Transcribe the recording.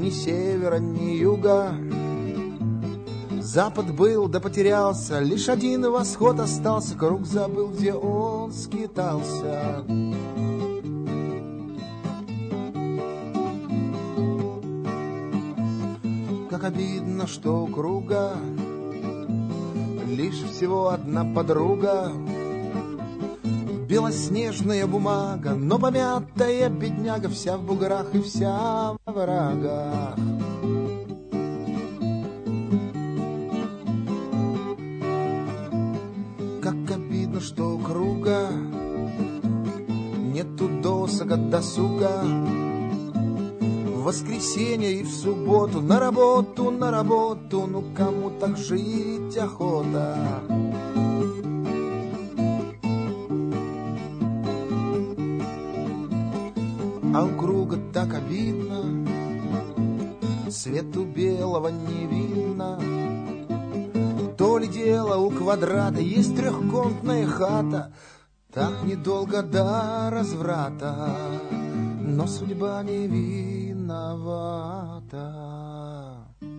ни севера, ни юга. Запад был, да потерялся, лишь один восход остался, круг забыл, где он скитался. Как обидно, что у круга лишь всего одна подруга, белоснежная бумага, но помятая бедняга, вся в буграх и вся в врагах. Как обидно, что у круга нету досок от досуга. В воскресенье и в субботу на работу, ну кому так жить охота? А у круга так обидно, свету белого не видно. То ли дело у квадрата есть трехкомнатная хата, так недолго до разврата, но судьба не виновата.